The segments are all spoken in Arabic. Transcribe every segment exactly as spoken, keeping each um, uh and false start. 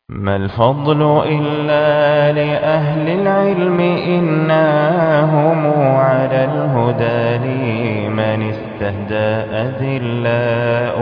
ما الفضل إلا لأهل العلم إنهم على الهدى لمن استهدى أذلاء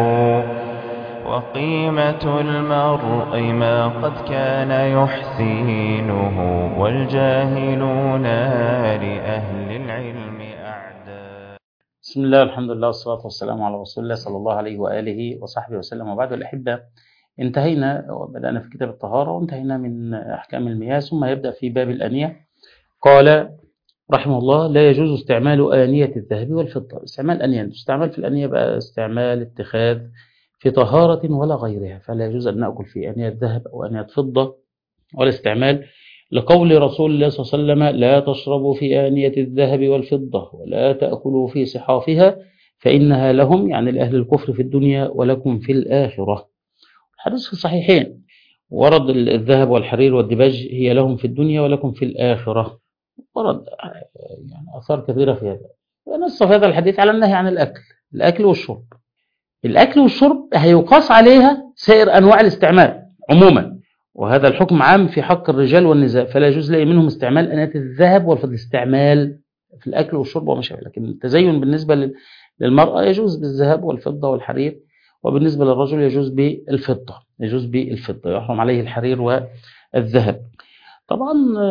وقيمة المرء ما قد كان يحسينه والجاهلون لأهل العلم أعداء. بسم الله الحمد لله والصلاة والسلام على رسول الله صلى الله عليه وآله وصحبه وسلم. وبعد الأحبة، انتهينا وبدأنا في كتاب الطهارة وانتهينا من أحكام المياه، ثم يبدأ في باب الأنية. قال رحمه الله: لا يجوز استعمال آنية الذهب والفضة. استعمال أنية استعمال في الأنية بقى استعمال اتخاذ في طهارة ولا غيرها، فلا يجوز أن نأكل في آنية ذهب أو آنية فضة ولا استعمال، لقول رسول الله صلى الله عليه وسلم: لا تشربوا في آنية الذهب والفضة ولا تأكلوا في صحافها فإنها لهم، يعني لأهل الكفر في الدنيا، ولكم في الآخرة. الحديث في الصحيحين، ورد الذهب والحرير والدباج هي لهم في الدنيا ولكم في الآخرة. ورد يعني آثار كثيرة في هذا. ونص في هذا الحديث على النهي عن الأكل الأكل والشرب. الأكل والشرب هيقاس عليها سائر أنواع الاستعمال عموما، وهذا الحكم عام في حق الرجال والنساء، فلا يجوز لأي منهم استعمال آنية الذهب والفضة، استعمال في الأكل والشرب وما شابه. لكن التزين بالنسبة للمرأة يجوز بالذهب والفضة والحرير، وبالنسبة للرجل يجوز بالفضة يجوز بالفضة يحرم عليه الحرير والذهب. طبعا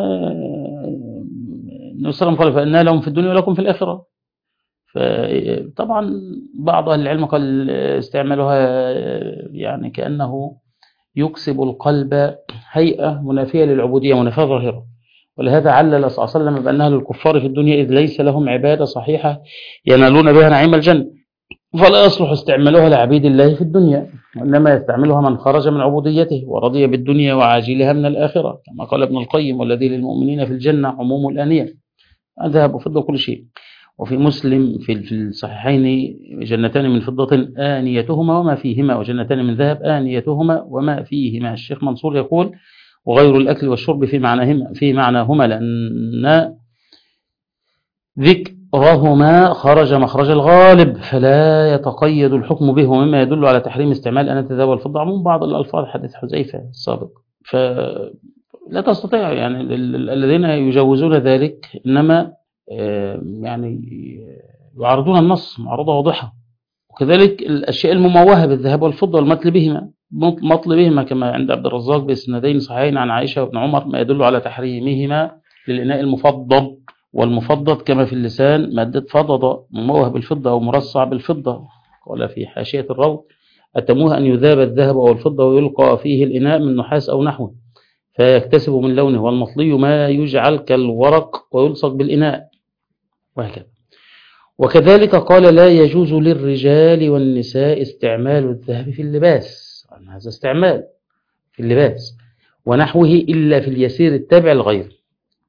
النبي صلى الله عليه وسلم قال: فإنها لهم في الدنيا ولكم في الآخرة. طبعا بعض أهل العلم قال استعمالها يعني كأنه يكسب القلب هيئة منافية للعبودية، منافية ظاهرة، ولهذا علل صلى الله عليه وسلم بأنها للكفار في الدنيا، إذ ليس لهم عبادة صحيحة ينالون بها نعيم الجنة، فلا يصلح استعمالها لعبيد الله في الدنيا، وإنما يستعملها من خرج من عبوديته ورضي بالدنيا وعاجلها من الآخرة، كما قال ابن القيم: والذي للمؤمنين في الجنة عموم الآنية، ذهب وفضة كل شيء. وفي مسلم في الصحيحين: جنتان من فضة آنيتهما وما فيهما، وجنتان من ذهب آنيتهما وما فيهما. الشيخ منصور يقول: وغير الأكل والشرب في معناهما في معناهما لأن ذكرهما خرج مخرج الغالب، فلا يتقيد الحكم به، مما يدل على تحريم استعمال آنية الذهب والفضة عموم بعض الألفاظ حديث حذيفة السابق. فلا تستطيع يعني الذين يجوزون ذلك إنما يعني يعارضون النص معارضة واضحة. وكذلك الأشياء المموهة بالذهب والفضة والمثل بهما مطل بهما، كما عند عبد الرزاق بإسنادين صحيحين عن عائشة وابن عمر، ما يدل على تحريمهما للإناء المفضل والمفضد، كما في اللسان مادة فضض مموه بالفضة أو مرصع بالفضة. قال في حاشية الروض: أتموه أن يذاب الذهب أو الفضة ويلقى فيه الإناء من نحاس أو نحوه فيكتسب من لونه، والمطلي ما يجعل كالورق ويلصق بالإناء، وهكذا. وكذلك قال: لا يجوز للرجال والنساء استعمال الذهب في اللباس، هذا استعمال في اللباس ونحوه إلا في اليسير التابع لغيره.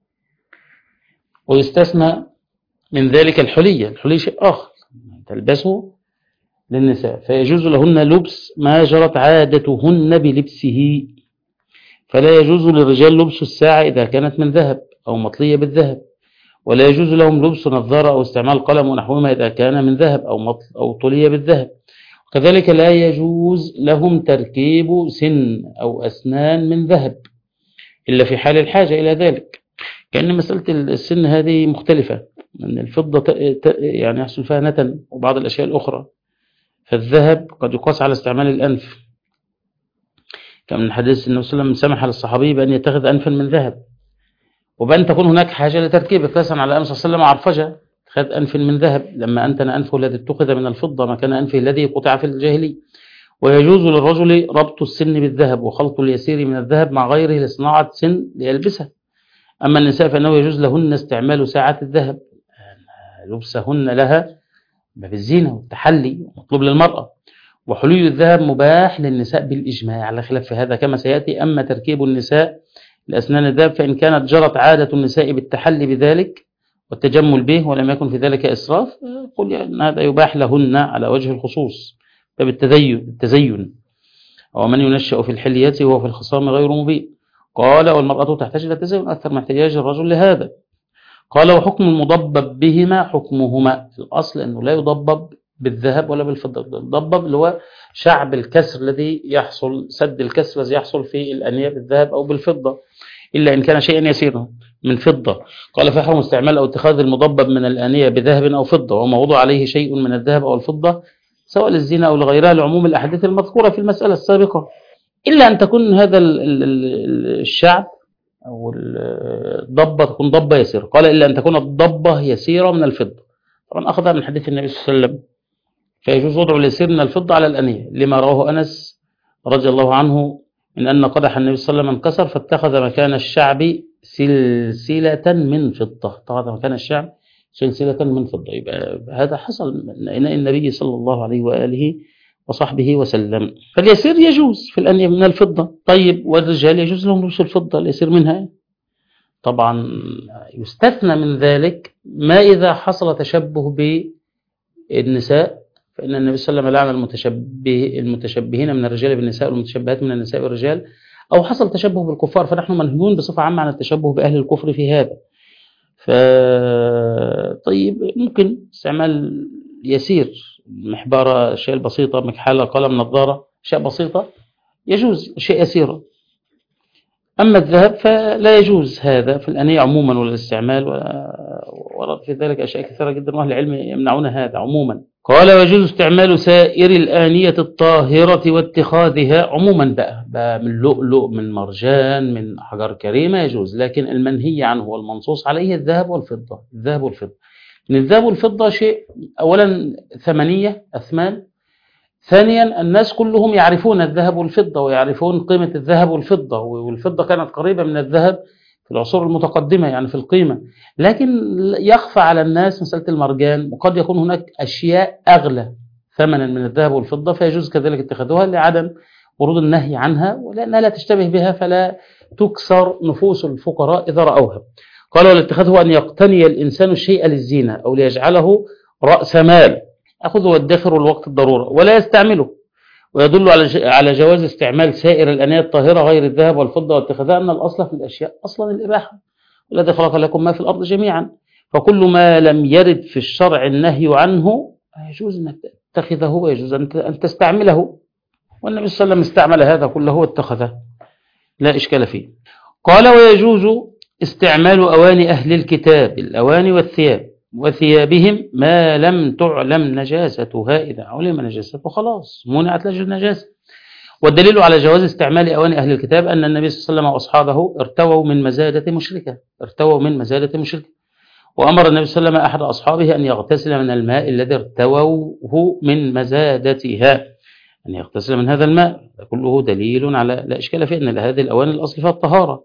ويستثنى من ذلك الحلية. الحلية شيء آخر تلبسه للنساء، فيجوز لهن لبس ما جرت عادتهن بلبسه، فلا يجوز للرجال لبس الساعة إذا كانت من ذهب أو مطلية بالذهب، ولا يجوز لهم لبس نظارة أو استعمال قلم ونحوهما إذا كان من ذهب أو مطل أو طلية بالذهب. وكذلك لا يجوز لهم تركيب سن أو أسنان من ذهب إلا في حال الحاجة إلى ذلك، كأن مسألة السن هذه مختلفة، أن الفضة يعني يحصل فيها نتن وبعض الأشياء الأخرى، فالذهب قد يقاس على استعمال الأنف، كما من حديث النبي صلى الله عليه وسلم سمح للصحابي بأن يتخذ أنفا من ذهب، وبأن تكون هناك حاجة لتركيب، قياسا على أن صلى الله عليه وسلم عرفجة خذ أنف من ذهب لما أنتن أنفه الذي اتخذ من الفضة مكان أنفه الذي قطع في الجاهلية. ويجوز للرجل ربط السن بالذهب وخلط اليسير من الذهب مع غيره لصناعة سن ليلبسها. أما النساء فإنه يجوز لهن استعمال ساعات الذهب، لبسهن لها بالزينة والتحلي مطلوب للمرأة، وحلي الذهب مباح للنساء بالإجماع على خلاف في هذا كما سيأتي. أما تركيب النساء لأسنان الذهب فإن كانت جرت عادة النساء بالتحلي بذلك والتجمل به ولم يكن في ذلك إسراف، قل أن هذا يباح لهن على وجه الخصوص فبالتزين التزين. ومن ينشأ في الحلية وهو في الخصام غير مبين. قال: والمرأة تحتاج إلى التزين أكثر من احتياج الرجل لهذا. قال: وحكم المضبب بهما حكمهما. الأصل أنه لا يضبب بالذهب ولا بالفضة. الضبة اللي هو شعب الكسر الذي يحصل، سد الكسر الذي يحصل في الأنية بالذهب أو بالفضة، إلا إن كان شيئا يسيرا من فضة. قال فيحرم استعمال أو اتخاذ المضبب من الآنية بذهب أو فضة وما وضع عليه شيء من الذهب أو الفضة سواء للزينة أو لغيرها لعموم الأحاديث المذكورة في المسألة السابقة، إلا أن تكون هذا الشعب أو الضبة تكون ضبة يسيرة. قال إلا أن تكون الضبة يسيرة من الفضة، طبعا أخذها من حديث النبي صلى الله عليه وسلم، فيجوز وضع اليسير من الفضة على الأنية لما رواه أنس رضي الله عنه من أن قدح النبي صلى الله عليه وسلم انكسر فاتخذ مكان الشعب سلسلة من فضة، اتخذ مكان الشعب سلسلة من فضة. يبقى هذا حصل من إناء النبي صلى الله عليه وآله وصحبه وسلم. فاليسير يجوز في الأنية من الفضة. طيب والرجال يجوز لهم لبس الفضة اليسير منها؟ طبعا يستثنى من ذلك ما إذا حصل تشبه بالنساء، فإن النبي صلى الله عليه وسلم لعن المتشبه المتشبهين من الرجال بالنساء والمتشبهات من النساء والرجال، أو حصل تشبه بالكفار، فنحن منهيون بصفة عامة عن التشبه بأهل الكفر في هذا. ف طيب ممكن استعمال يسير، محبارة، أشياء البسيطة، مكحلة، قلم، نظارة، أشياء بسيطة يجوز، أشياء يسيرة. أما الذهب فلا يجوز هذا في الأنية عموما ولا الاستعمال، ورد في ذلك أشياء كثيرة جدا وأهل العلم يمنعون هذا عموما. قال ويجوز استعمال سائر الآنية الطاهرة واتخاذها عموما بقى, بقى من لؤلؤ، من مرجان، من حجر كريمة يجوز، لكن المنهي عنه والمنصوص عليه الذهب والفضة. الذهب والفضة من الذهب والفضة شيء أولا ثمنية، أثمان. ثانيا الناس كلهم يعرفون الذهب والفضة ويعرفون قيمة الذهب والفضة، والفضة كانت قريبة من الذهب في العصور المتقدمة يعني في القيمة، لكن يخفى على الناس مسألة المرجان، وقد يكون هناك أشياء أغلى ثمنا من الذهب والفضة فيجوز كذلك اتخاذها لعدم ورود النهي عنها ولأنها لا تشتبه بها فلا تكسر نفوس الفقراء إذا رأوها. قال والاتخاذ هو أن يقتني الإنسان الشيء للزينة أو ليجعله رأس مال أخذه وادخر الوقت الضرورة ولا يستعمله. ويدل على جواز استعمال سائر الأنية الطاهرة غير الذهب والفضة واتخاذها أن الأصل في الأشياء أصلا الإباحة، والذي خلق لكم ما في الأرض جميعا، فكل ما لم يرد في الشرع النهي عنه يجوز أن تتخذه ويجوز أن تستعمله، والنبي صلى الله عليه وسلم استعمل هذا كله واتخذه لا إشكال فيه. قال ويجوز استعمال أواني أهل الكتاب، الأواني والثياب وثيابهم ما لم تعلم نجاستها، إذا علم نجاسته خلاص منعت لجل النجاسة. والدليل على جواز استعمال أواني أهل الكتاب أن النبي صلى الله عليه وسلم وأصحابه ارتووا من مزادة مشركة ارتووا من مزادة مشركة وأمر النبي صلى الله عليه وسلم أحد أصحابه أن يغتسل من الماء الذي ارتووه من مزادتها، أن يغتسل من هذا الماء. كله دليل على لا إشكال في أن هذه الأواني الأصل فيها الطهارة.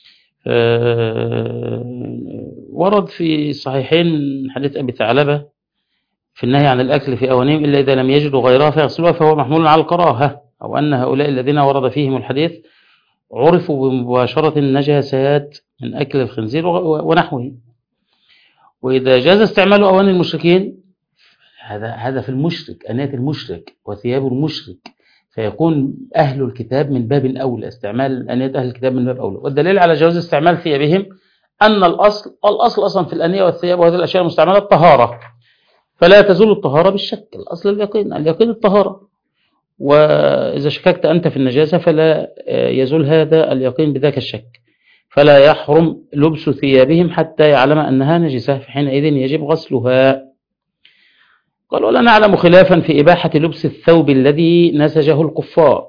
ورد في صحيحين حديث أبي ثعلبة في النهي عن الأكل في أوانيهم إلا إذا لم يجدوا غيرها فيغسلوها، فهو محمول على الكراهة، أو أن هؤلاء الذين ورد فيهم الحديث عرفوا بمباشرة النجاسات من أكل الخنزير ونحوه. وإذا جاز استعمال أواني المشركين هذا هذا في المشرك، أنية المشرك وثياب المشرك، فيكون أهل الكتاب من باب الأولى، استعمال أنية أهل الكتاب من باب الأولى. والدليل على جواز استعمال ثيابهم أن الأصل الأصل أصلا في الأنية والثياب وهذه الأشياء المستعملة الطهارة، فلا تزول الطهارة بالشك، الأصل اليقين، اليقين الطهارة. وإذا شككت أنت في النجاسة فلا يزول هذا اليقين بذاك الشك، فلا يحرم لبس ثيابهم حتى يعلم أنها نجسة، فحينئذ يجب غسلها. قال ولا نعلم خلافا في إباحة لبس الثوب الذي نسجه الكفار.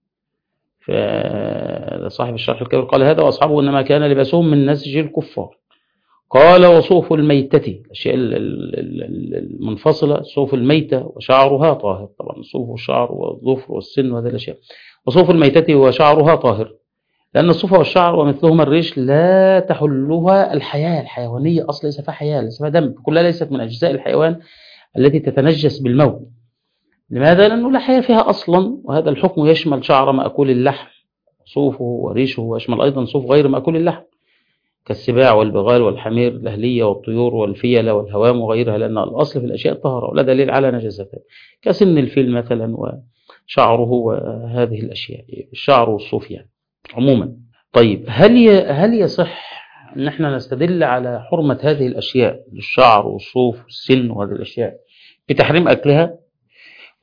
فصاحب الشرح الكبير قال هذا وأصحابه إنما كان لباسهم من نسج الكفار. قال وصوف الميتة، الأشياء المنفصلة، صوف الميتة وشعرها طاهر، طبعا الصوف والشعر والظفر والسن وهذه الأشياء. وصوف الميتة وشعرها طاهر لأن الصوف والشعر ومثلهما الريش لا تحلها الحياة الحيوانية، أصلا ليس فيها حياة، ليس فيها دم، كلها ليست من أجزاء الحيوان التي تتنجس بالموت. لماذا؟ لأنه لا حياة فيها أصلا، وهذا الحكم يشمل شعر مأكول اللحم صوفه وريشه، ويشمل أيضا صوف غير مأكول اللحم كالسباع والبغال والحمير الأهلية والطيور والفيلة والهوام وغيرها، لأن الأصل في الأشياء الطهارة ولا دليل على نجاستها، كسن الفيل مثلا وشعره وهذه الأشياء، الشعر والصوف يعني عموما. طيب هل هل يصح أن احنا نستدل على حرمة هذه الأشياء الشعر والصوف والسن وهذه الأشياء بتحريم أكلها؟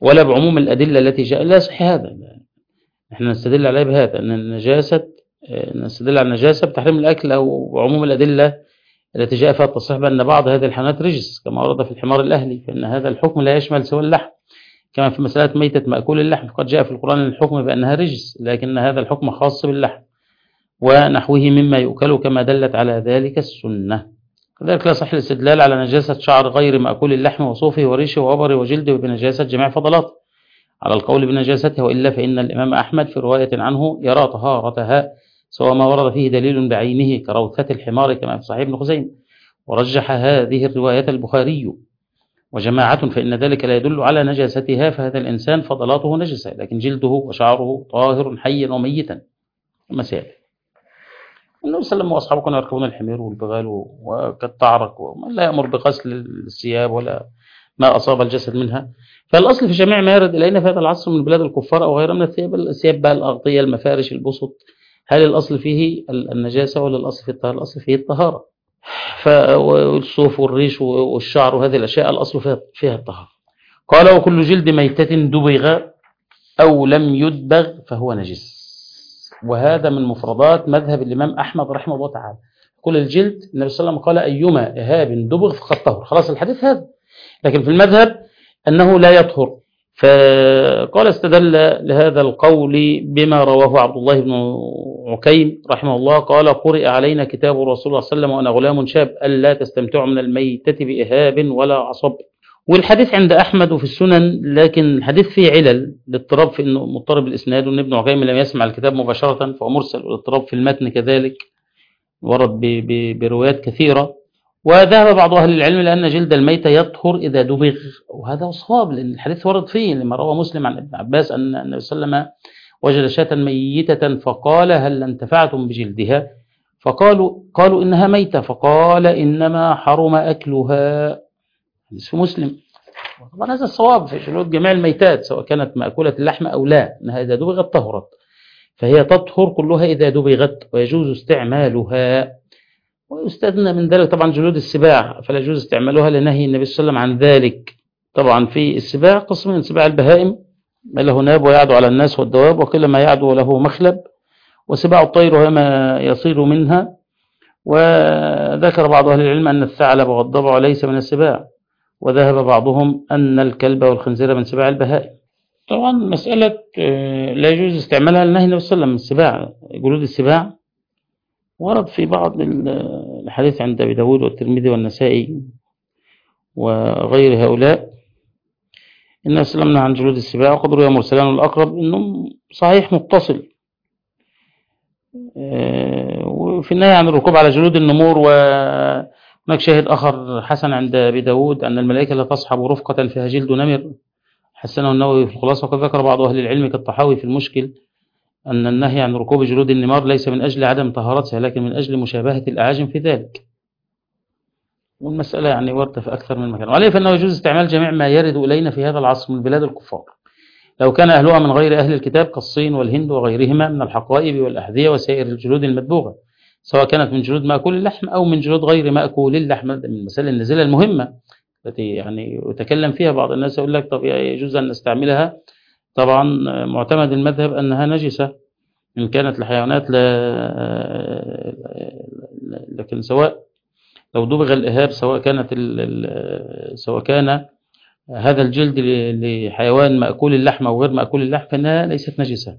ولا بعموم الأدلة التي جاء. لا صحيح هذا، احنا نستدل عليه بهذا أن النجاسة نستدل على النجاسة بتحريم الأكل أو عموم الأدلة التي جاء فيها التصريح بأن بعض هذه الحيوانات رجس كما ورد في الحمار الأهلي، فإن هذا الحكم لا يشمل سوى اللحم، كما في مسألة ميتة مأكول اللحم قد جاء في القرآن الحكم بأنها رجس، لكن هذا الحكم خاص باللحم ونحوه مما يؤكل كما دلت على ذلك السنة. كذلك لا صح الاستدلال على نجاسة شعر غير مأكول اللحم وصوفه وريشه ووبره وجلده بنجاسة جميع فضلاته على القول بنجاسته، وإلا فإن الإمام أحمد في رواية عنه يرى طهارتها سواء ما ورد فيه دليل بعينه كروثة الحمار كما في صحيح ابن خزيمة، ورجح هذه الرواية البخاري وجماعة، فإن ذلك لا يدل على نجاستها، فهذا الإنسان فضلاته نجسة لكن جلده وشعره طاهر حيا وميتا. مسائل النبي صلى الله عليه وسلم وأصحابه كانوا يركبون الحمير والبغال وكالتعرق ومن لا يأمر بغسل الثياب ولا ما أصاب الجسد منها. فالأصل في جميع ما يرد إلينا في هذا العصر من بلاد الكفار أو غيرها من الثياب، الثياب بقى الأغطية المفارش البسط، هل الأصل فيه النجاسة ولا الأصل في الطهارة؟ الأصل فيه الطهارة. فالصوف والريش والشعر وهذه الأشياء الأصل فيها, فيها الطهارة. قال وكل جلد ميتة دبغ أو لم يدبغ فهو نجس، وهذا من مفردات مذهب الإمام أحمد رحمه الله تعالى. كل الجلد النبي صلى الله عليه وسلم قال أيما إهاب دبغ فقد طهر، خلاص الحديث هذا. لكن في المذهب أنه لا يطهر، فقال استدل لهذا القول بما رواه عبد الله بن عكيم رحمه الله قال قرئ علينا كتاب الرسول صلى الله عليه وسلم وأنا غلام شاب ألا تستمتعوا من الميتة بإهاب ولا عصب. والحديث عند أحمد وفي السنن، لكن الحديث فيه علل الاضطراب في أنه مضطرب الإسناد، وأن ابن عكيم لم يسمع الكتاب مباشرة فهو مرسل، والاضطراب في المتن كذلك ورد بروايات كثيرة. وذهب بعض أهل العلم لأن جلد الميتة يطهر إذا دبغ، وهذا صواب لأن الحديث ورد فيه لما روى مسلم عن ابن عباس أن النبي صلى الله عليه وسلم وجد شاة ميتة فقال هل انتفعتم بجلدها؟ فقالوا قالوا إنها ميتة، فقال إنما حرم أكلها. في مسلم. طبعا هذا الصواب في جلود جميع الميتات سواء كانت مأكولة اللحم أو لا، أنها إذا دبغت طهرت، فهي تطهر كلها إذا دبغت ويجوز استعمالها. ويستثنى من ذلك طبعا جلود السباع فلا يجوز استعمالها لنهي النبي صلى الله عليه وسلم عن ذلك. طبعا في السباع قسم من سباع البهائم ما له ناب ويعدو على الناس والدواب، وكل ما يعدو له مخلب، وسباع الطير وهي ما يصير منها. وذكر بعض أهل العلم أن الثعلب والضبع ليس من السباع، وذهب بعضهم أن الكلب والخنزير من سباع البهائم. طبعا مسألة لا يجوز استعمالها لنهي النبي صلى الله عليه وسلم من السباع، جلود السباع ورد في بعض الحديث عند أبي داود والترمذي والنسائي وغير هؤلاء إن سلمنا عن جلود السباع، وقد روى مرسلان الأقرب إنه صحيح متصل. وفي النهي عن الركوب على جلود النمور. وهناك شاهد آخر حسن عند أبي داود أن الملائكة لا تصحب رفقة فيها جلد نمر، حسنه النووي في الخلاصة. وقد ذكر بعض أهل العلم كالطحاوي في المشكل أن النهي عن ركوب جلود النمار ليس من أجل عدم طهارتها لكن من أجل مشابهة الأعاجم في ذلك. والمسألة يعني وردة في أكثر من مكان. وعليه فإنه يجوز استعمال جميع ما يرد إلينا في هذا العصر من بلاد الكفار لو كان أهلها من غير أهل الكتاب كالصين والهند وغيرهما من الحقائب والأحذية وسائر الجلود المدبوغة، سواء كانت من جلود مأكول اللحم أو من جلود غير مأكول اللحم. من المسائل النزلة المهمة التي يعني يتكلم فيها بعض الناس، يقول لك طب يجوز أن نستعملها. طبعا معتمد المذهب أنها نجسة إن كانت لحيوانات، لا لكن سواء لو دبغ الإهاب سواء كانت سواء كان هذا الجلد لحيوان مأكول اللحم أو غير مأكول اللحم فإنها ليست نجسة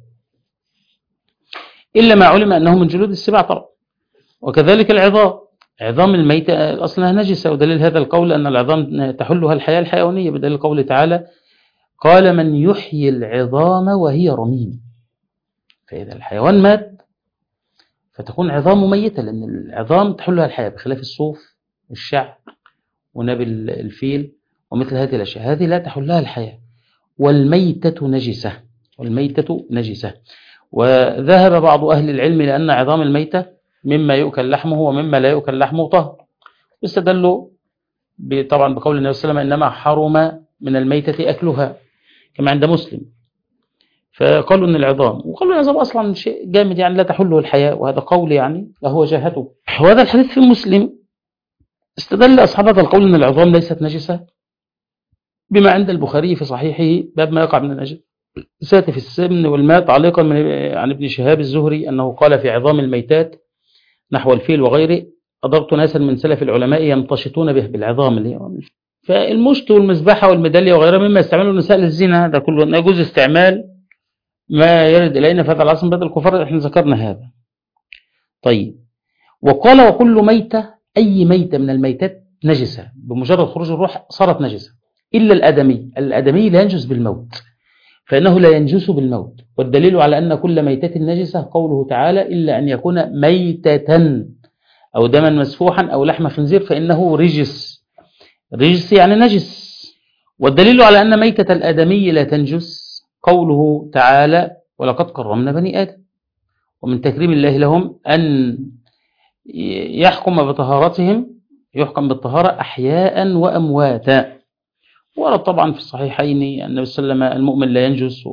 إلا ما علم أنه من جلود السباع طبعا. وكذلك العظام، عظام الميتة أصلها نجسة، ودليل هذا القول أن العظام تحلها الحياة الحيوانية بدليل قول تعالى قال من يحيي العظام وهي رميم. فإذا الحيوان مات فتكون عظامه ميتة، لأن العظام تحلها الحياة بخلاف الصوف والشعر ونبل الفيل ومثل هذه الأشياء، هذه لا تحلها الحياة. والميتة نجسة، والميتة نجسة. وذهب بعض أهل العلم لأن عظام الميتة مما يؤكل لحمه ومما لا يؤكل لحمه طهر، استدلوا طبعا بقول النبي صلى الله عليه وسلم إنما حرم من الميتة أكلها كما عند مسلم، فقالوا أن العظام، وقالوا العظام أصلا شيء جامد يعني لا تحله الحياة، وهذا قول يعني له وجاهته. وهذا الحديث في مسلم استدل أصحاب هذا القول أن العظام ليست نجسة بما عند البخاري في صحيحه باب ما يقع من النجاسات في السمن والماء، تعليقا من عن ابن شهاب الزهري أنه قال في عظام الميتات نحو الفيل وغيره: أضرت ناسا من سلف العلماء يمتشطون به بالعظام اللي هو فالمشط والمذبحة والميدالية وغيرها مما يستعمله النساء للزنا، هذا كله يجوز استعمال ما يرد إلينا في هذا العصر بدل الكفار. احنا ذكرنا هذا. طيب، وقال وكل ميتة، أي ميتة من الميتات نجسة بمجرد خروج الروح صارت نجسة إلا الآدمي. الآدمي لا ينجس بالموت، فإنه لا ينجس بالموت. والدليل على أن كل ميتة نجسة قوله تعالى: إلا أن يكون ميتة أو دما مسفوحا أو لحم خنزير فإنه رجس. رجس يعني نجس. والدليل على أن ميتة الآدمي لا تنجس قوله تعالى: ولقد كرمنا بني آدم. ومن تكريم الله لهم أن يحكم بطهارتهم، يحكم بالطهارة أحياء وأمواتا. ورد طبعا في الصحيحين أن النبي صلى الله عليه وسلم المؤمن لا ينجس،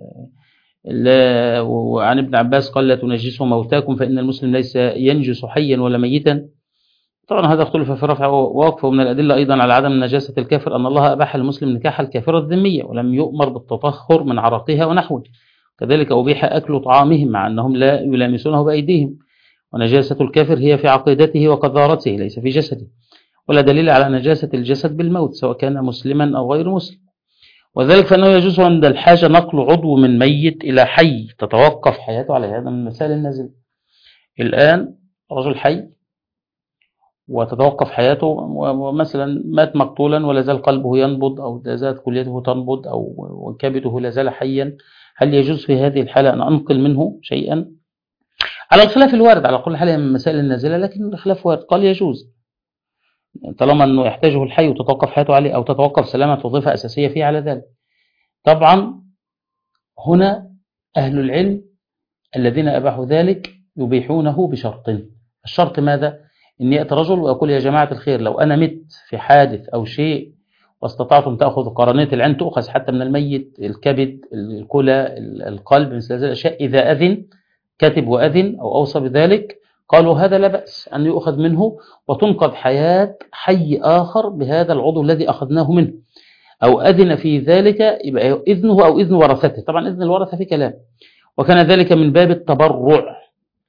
وعن ابن عباس قال: لا تنجسوا موتاكم فإن المسلم ليس ينجس حيا ولا ميتا. طبعا هذا اختلف في رفع ووقف. ومن الأدلة أيضا على عدم نجاسة الكافر أن الله أباح المسلم نكاح الكافرة الذمية ولم يؤمر بالتطهر من عرقها ونحوه. كذلك أبيح أكل طعامهم مع أنهم لا يلامسونه بأيديهم. ونجاسة الكافر هي في عقيدته وقذارته ليس في جسده. ولا دليل على نجاسة الجسد بالموت سواء كان مسلما أو غير مسلم. وذلك فإنه يجوز عند الحاجة نقل عضو من ميت إلى حي تتوقف حياته عليه. هذا من المسائل النازلة. الآن رجل حي وتتوقف حياته، ومثلا مات مقتولا ولا زال قلبه ينبض أو لا زالت كليته تنبض أو كبده لا زال حيا، هل يجوز في هذه الحالة أن أنقل منه شيئا؟ على الخلاف الوارد، على كل حال من المسائل النازلة، لكن الخلاف وارد. قال يجوز طالما أنه يحتاجه الحي وتتوقف حياته عليه أو تتوقف سلامة وظيفة أساسية فيه على ذلك. طبعا هنا أهل العلم الذين أباحوا ذلك يبيحونه بشرط. الشرط ماذا؟ إن يأتي رجل ويقول: يا جماعة الخير، لو أنا مت في حادث أو شيء واستطعتم تأخذ قرنية العين، تؤخذ حتى من الميت، الكبد، الكلى، القلب، مثل هذه الأشياء، إذا أذن كتب وأذن أو أوصى بذلك، قالوا هذا لا بأس أن يؤخذ منه وتنقذ حياة حي آخر بهذا العضو الذي أخذناه منه، أو أذن في ذلك يبقى إذنه أو إذن ورثته. طبعا إذن الورثة في كلام. وكان ذلك من باب التبرع.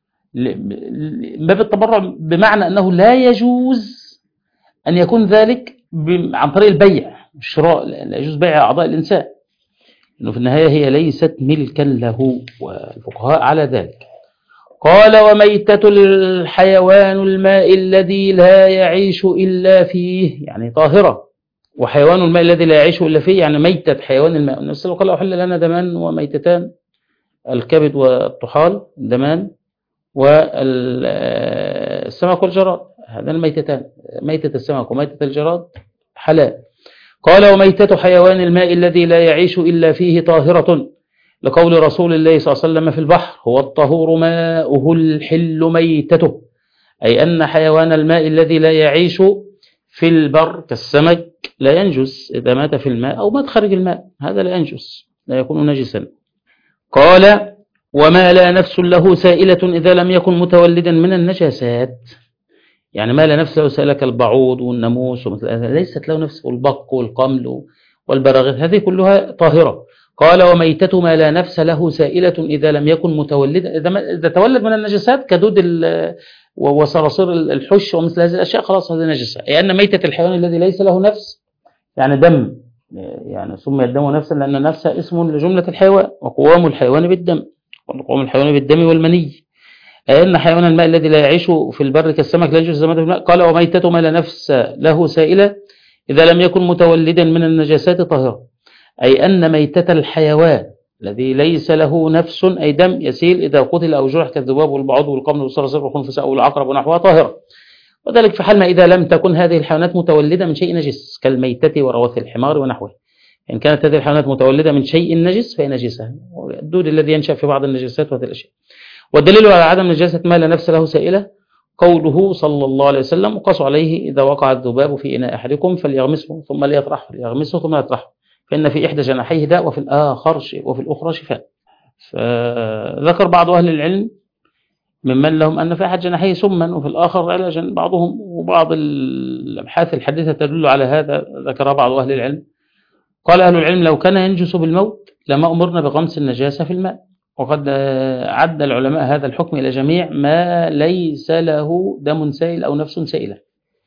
باب التبرع بمعنى أنه لا يجوز أن يكون ذلك عن طريق البيع الشراء، لا يجوز بيع أعضاء الإنسان، لأنه في النهاية هي ليست ملكا له، والفقهاء على ذلك. قال: وميتة الحيوان الماء الذي لا يعيش إلا فيه، يعني طاهرة. وحيوان الماء الذي لا يعيش إلا فيه يعني ميتة حيوان الماء. النبي صلى الله عليه وسلم قال: أحل لنا دمان وميتتان، الكبد والطحال دمان، والسمك والجراد، هذا الميتتان، ميتة السمك وميتة الجراد حلال. قال: وميتة حيوان الماء الذي لا يعيش إلا فيه طاهرة، لقول رسول الله صلى الله عليه وسلم في البحر: هو الطهور ماؤه الحل ميتته، أي أن حيوان الماء الذي لا يعيش في البر كالسمك لا ينجس إذا مات في الماء أو مات خارج الماء، هذا لا ينجس، لا يكون نجسا. قال: وما لا نفس له سائلة إذا لم يكن متولدا من النجاسات، يعني ما لا نفس له سائلة كالبعوض والناموس ومثل هذا، ليست له نفس، والبق والقمل والبراغيث، هذه كلها طاهرة. قال: وميتة ما لا نفس له سائلة إذا لم يكن متولدا، إذا تولد من النجاسات كدود وصراصير الحش ومثل هذه الأشياء خلاص هذه نجسة. لأن ميتة الحيوان الذي ليس له نفس يعني دم، يعني سمي الدم نفسا لأن نفسها اسم لجملة الحيوان، وقوام الحيوان بالدم، وقوام الحيوان بالدم والمني. أن حيوان الماء الذي لا يعيش في البر كالسمك لا ينجس إذا مات في الماء. قال: وميتة ما لا نفس له سائلة إذا لم يكن متولدا من النجاسات طاهرة، أي أن ميتة الحيوان الذي ليس له نفس أي دم يسيل إذا قتل أو جرح كالذباب والبعوض والقمل والصراصير والخنفساء والعقرب ونحوها طاهرة. وذلك في حال ما إذا لم تكن هذه الحيوانات متولدة من شيء نجس كالميتة وروث الحمار ونحوه. إن كانت هذه الحيوانات متولدة من شيء نجس فهي نجسة، الدود الذي ينشأ في بعض النجاسات وهذه الأشياء. والدليل على عدم نجاسة ما لا نفس له سائلة قوله صلى الله عليه وسلم: وقصوا عليه إذا وقع الذباب في إناء أحدكم فليغمسه ثم ليطرحه، ليغمسه ثم يطرحه، فإن في إحدى جناحيه داء وفي الآخر شيء وفي الأخرى شفاء. فذكر بعض أهل العلم ممن لهم أن في أحد جناحيه سما وفي الآخر علاجا بعضهم، وبعض الأبحاث الحديثة تدل على هذا ذكر بعض أهل العلم. قال أهل العلم لو كان ينجس بالموت لما أمرنا بغمس النجاسة في الماء، وقد عد العلماء هذا الحكم إلى جميع ما ليس له دم سائل أو نفس سائلة.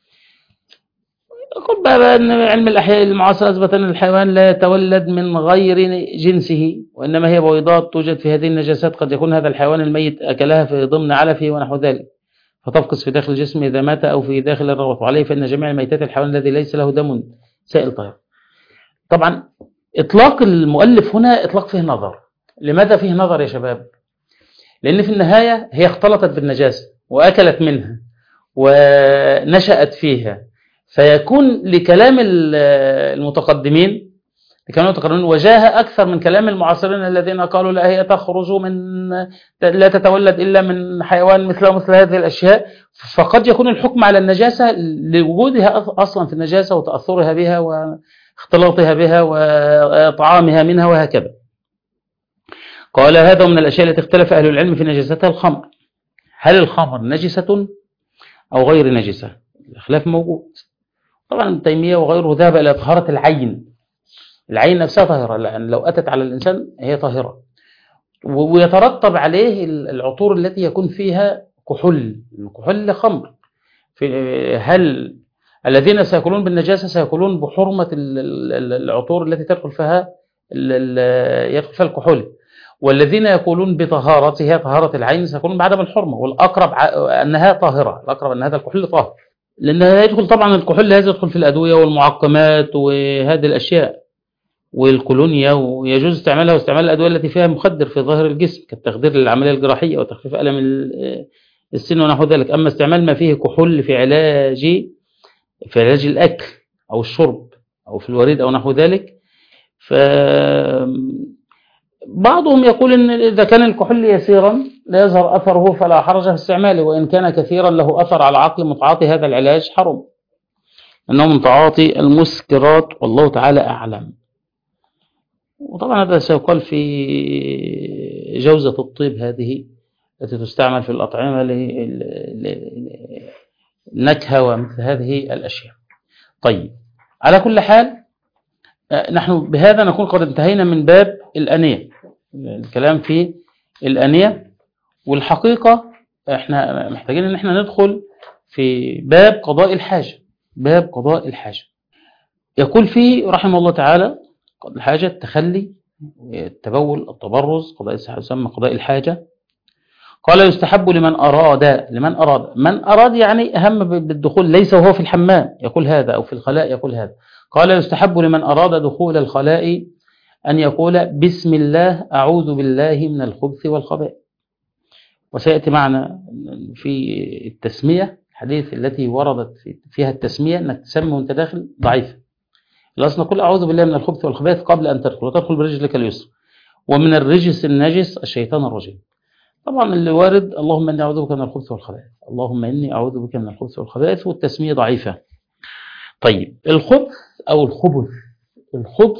قل بقى أن علم الأحياء المعاصر أثبت أن الحيوان لا يتولد من غير جنسه، وإنما هي بويضات توجد في هذه النجاسات، قد يكون هذا الحيوان الميت أكلها في ضمن علفه ونحو ذلك فتفقس في داخل الجسم إذا مات أو في داخل الروث، وعليه فإن جميع الميتات الحيوان الذي ليس له دم سائل طاهر. طبعا إطلاق المؤلف هنا إطلاق فيه نظر. لماذا فيه نظر يا شباب؟ لأن في النهاية هي اختلطت بالنجاسة وأكلت منها ونشأت فيها، فيكون لكلام المتقدمين لكلام المتقدمين وجاهة أكثر من كلام المعاصرين الذين قالوا لا هي تخرج من لا تتولد إلا من حيوان مثل مثل هذه الأشياء. فقد يكون الحكم على النجاسة لوجودها أصلا في النجاسة وتأثرها بها واختلاطها بها وطعامها منها وهكذا. قال هذا من الأشياء التي اختلف أهل العلم في نجاستها الخمر. هل الخمر نجسة أو غير نجسة؟ الخلاف موجود. طبعا ابن تيمية وغيره ذهب إلى طهارة العين. العين نفسها طاهرة، لأن لو أتت على الإنسان هي طاهرة، ويترتب عليه العطور التي يكون فيها كحول. الكحول خمر. هل الذين سيأكلون بالنجاسة سيأكلون بحرمة العطور التي تدخل فيها يدخل فيها الكحول، والذين يقولون بطهارتها طهارة العين سيكونون بعدم الحرمة، والأقرب أنها طاهرة، الأقرب أن هذا الكحول طاهر، لأنها يدخل طبعا الكحول هذا يدخل في الأدوية والمعقمات وهذه الأشياء والكولونيا، ويجوز استعمالها واستعمال الأدوية التي فيها مخدر في ظاهر الجسم كالتخدير للعملية الجراحية وتخفيف ألم السن ونحو ذلك. أما استعمال ما فيه كحول في علاج في علاج الأكل أو الشرب أو في الوريد أو نحو ذلك، ف بعضهم يقول إن إذا كان الكحول يسيرا لا يظهر أثره فلا حرج في استعماله، وإن كان كثيرا له أثر على عقل متعاطي هذا العلاج حرم، أنه من تعاطي المسكرات والله تعالى أعلم. وطبعا هذا سيقال في جوزة الطيب هذه التي تستعمل في الأطعمة للنكهة ومثل هذه الأشياء. طيب، على كل حال نحن بهذا نكون قد انتهينا من باب الأنية، الكلام في الأنية. والحقيقة احنا محتاجين ان احنا ندخل في باب قضاء الحاجة. باب قضاء الحاجة يقول فيه رحمه الله تعالى: قضاء الحاجة التخلي، التبول، التبرز، قضاء يسمى قضاء الحاجة. قال يستحب لمن أراد. لمن أراد من أراد يعني أهم بالدخول، ليس وهو في الحمام يقول هذا أو في الخلاء يقول هذا. قال يستحب لمن أراد دخول الخلاء أن يقول بسم الله أعوذ بالله من الخبث والخبائث. وسيأتي معنا في التسمية الحديث التي وردت فيها التسمية أنك تسمي وانت داخل ضعيفة. الأصل نقول أعوذ بالله من الخبث والخبائث قبل أن تدخل، وتدخل برجلك اليسرى. ومن الرجس النجس الشيطان الرجيم. طبعا اللي وارد اللهم إني أعوذ بك من الخبث والخبائث، اللهم إني أعوذ بك من الخبث والخبائث، والتسمية ضعيفة. طيب، الخبث أو الخبث، الخبث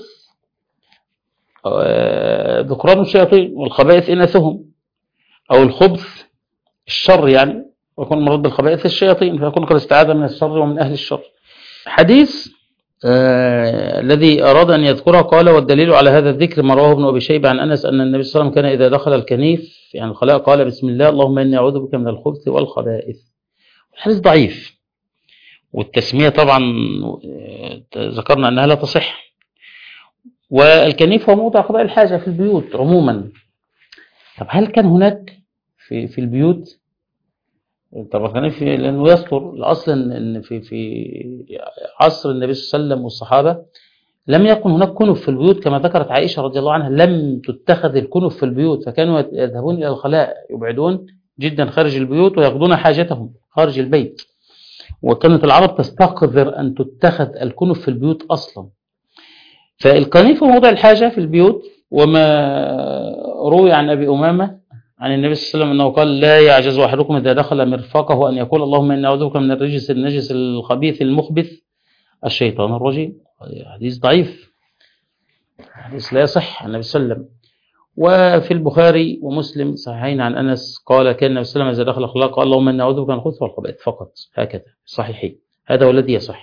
ذكران الشياطين والخبائث إناثهم، أو الخبث الشر يعني، ويكون المراد بالخبائث الشياطين، فيكون قد استعاذ من الشر ومن أهل الشر. حديث آه الذي أراد أن يذكره قال: والدليل على هذا الذكر ما رواه ابن أبي شيبة عن أنس أن النبي صلى الله عليه وسلم كان إذا دخل الكنيف يعني الخلاء قال بسم الله اللهم إني أعوذ بك من الخبث والخبائث. الحديث ضعيف، والتسمية طبعا ذكرنا أنها لا تصح. والكنيف هو موضع قضاء الحاجة في البيوت عموما. طب هل كان هناك في في البيوت؟ طبعا كان في، لأنه يستر الأصل أن في في عصر النبي صلى الله عليه وسلم والصحابة لم يكن هناك كنف في البيوت، كما ذكرت عائشة رضي الله عنها لم تتخذ الكنف في البيوت، فكانوا يذهبون إلى الخلاء يبعدون جدا خارج البيوت ويقضون حاجتهم خارج البيت. وكانت العرب تستقذر أن تتخذ الكنف في البيوت أصلا. فالكنيف هو موضع الحاجة في البيوت. وما روي عن أبي أمامة عن النبي صلى الله عليه وسلم أنه قال: لا يعجز أحدكم إذا دخل مرفقه أن يقول اللهم إني أعوذ بك من الرجس النجس الخبيث المخبث الشيطان الرجيم. حديث ضعيف، حديث لا يصح عن النبي صلى الله عليه وسلم. وفي البخاري ومسلم صحيحين عن أنس قال: كان النبي صلى الله عليه وسلم إذا دخل الخلاء قال اللهم إني أعوذ بك من الخبث والخبائث، فقط هكذا صحيحين. هذا هو الذي يصح.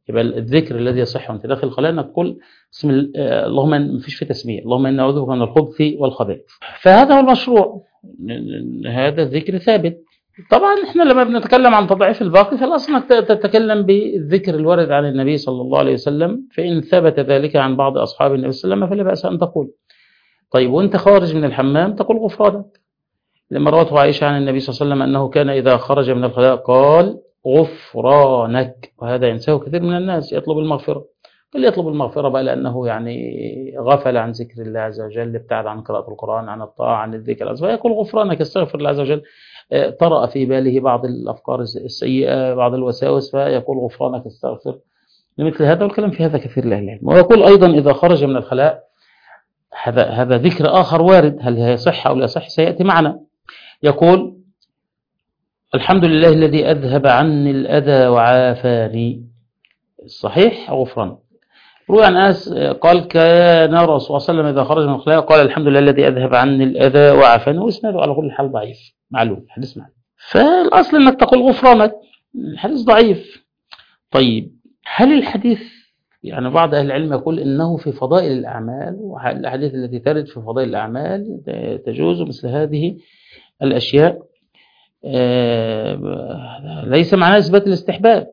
يبقى الذكر الذي يصح وانت داخل الخلاء انك تقول بسم ال- آه، اللهم إن- مفيش في تسميه، اللهم اني اعوذ بك من الخبث والخبائث. فهذا هو المشروع، هذا الذكر ثابت. طبعا احنا لما بنتكلم عن تضعيف الباقي فالاصل انك تتكلم بالذكر الوارد عن النبي صلى الله عليه وسلم، فان ثبت ذلك عن بعض اصحاب النبي صلى الله عليه وسلم فلا باس ان تقول. طيب وانت خارج من الحمام تقول غفرانك، لما روته عائشه عن النبي صلى الله عليه وسلم انه كان اذا خرج من الخلاء قال غفرانك، وهذا ينساه كثير من الناس، يطلب المغفره. اللي يطلب المغفره بقى لانه يعني غفل عن ذكر الله عز وجل، ابتعد عن قراءه القران، عن الطاعه، عن الذكر عز وجل، يقول غفرانك، استغفر الله عز وجل. آه، طرأ في باله بعض الافكار السيئه، بعض الوساوس، فيقول غفرانك استغفر لمثل هذا. والكلام في هذا كثير لاهل العلم. ويقول ايضا اذا خرج من الخلاء، هذا هذا ذكر اخر وارد، هل يصح او لا يصح سياتي معنا. يقول الحمد لله الذي أذهب عني الأذى وعافاني، الصحيح غفران. روي عن أنس قال كان رسول الله صلى الله عليه وسلم إذا خرج من الخلاء قال الحمد لله الذي أذهب عني الأذى وعافاني، وإسناده على كل حال ضعيف، معلوم، حديث معلوم. فالأصل أنك تقول غفرانك، الحديث ضعيف. طيب هل الحديث، يعني بعض أهل العلم يقول إنه في فضائل الأعمال، والأحاديث التي ترد في فضائل الأعمال تجوز مثل هذه الأشياء، آه ليس معناه إثبات الاستحباب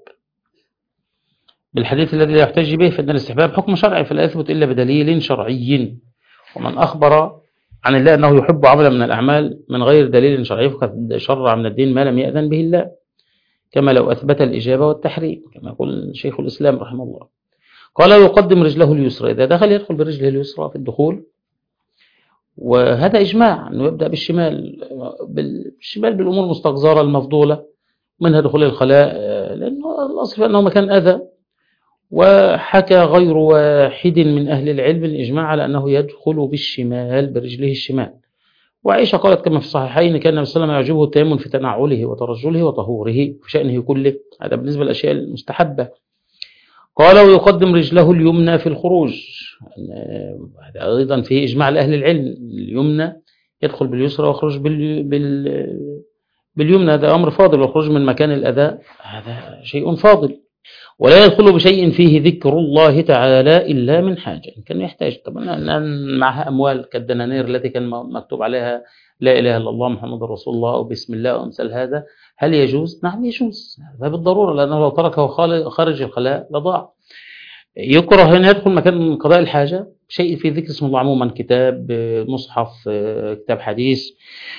بالحديث الذي لا يحتج به، فإن الاستحباب حكم شرعي فلا يثبت إلا بدليل شرعي. ومن أخبر عن الله أنه يحب عملا من الأعمال من غير دليل شرعي فقد شرع من الدين ما لم يأذن به الله، كما لو أثبت الإجابة والتحريم، كما يقول شيخ الإسلام رحمه الله. قال يقدم رجله اليسرى، إذا دخل يدخل برجله اليسرى في الدخول، وهذا إجماع أنه يبدأ بالشمال، بالشمال بالأمور المستقذرة المفضولة، منها دخول الخلاء، لأنه الأصل أنه مكان أذى. وحكى غير واحد من أهل العلم الإجماع على أنه يدخل بالشمال برجله الشمال. وعائشة قالت كما في الصحيحين كان النبي صلى الله عليه وسلم يعجبه التيمم في تنعله وترجله وطهوره في شأنه كله، هذا بالنسبة للأشياء المستحبة. قال ويقدم رجله اليمنى في الخروج، هذا أيضا فيه إجماع لأهل العلم، اليمنى يدخل باليسرى ويخرج بال... بال... باليمنى، هذا أمر فاضل، والخروج من مكان الأذى هذا شيء فاضل. ولا يدخل بشيء فيه ذكر الله تعالى إلا من حاجة، إن كان يحتاج. طبعا معها أموال كالدنانير التي كان مكتوب عليها لا إله إلا الله محمد رسول الله أو بسم الله أو مثل هذا، هل يجوز؟ نعم يجوز، هذا بالضرورة، لأنه لو تركه خارج الخلاء لضاع. يكره أن يدخل مكان قضاء الحاجة شيء في ذكر اسم الله عموما، كتاب، مصحف، كتاب حديث.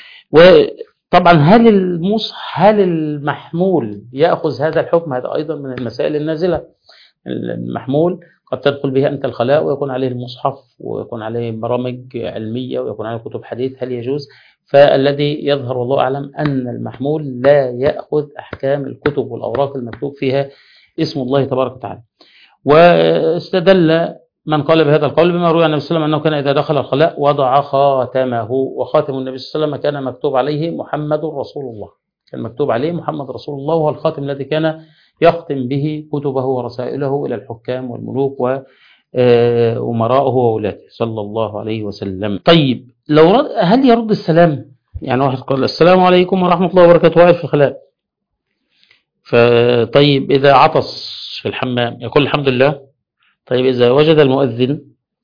وطبعا هل المصحف، هل المحمول يأخذ هذا الحكم؟ هذا أيضا من المسائل النازلة. المحمول قد تدخل به أنت الخلاء ويكون عليه المصحف ويكون عليه برامج علمية ويكون عليه كتب حديث، هل يجوز؟ فالذي يظهر والله أعلم أن المحمول لا يأخذ أحكام الكتب والأوراق المكتوب فيها اسم الله تبارك وتعالى. واستدل من قال بهذا القول بما روي عن النبي صلى الله عليه وسلم أنه كان إذا دخل الخلاء وضع خاتمه، وخاتم النبي صلى الله عليه وسلم كان مكتوب عليه محمد رسول الله، كان مكتوب عليه محمد رسول الله، وهو الخاتم الذي كان يختم به كتبه ورسائله إلى الحكام والملوك وأمراءه وولاته صلى الله عليه وسلم. طيب لو رد، هل يرد السلام؟ يعني واحد قال السلام عليكم ورحمة الله وبركاته واقف في الخلاء، فطيب إذا عطس في الحمام يقول الحمد لله. طيب إذا وجد المؤذن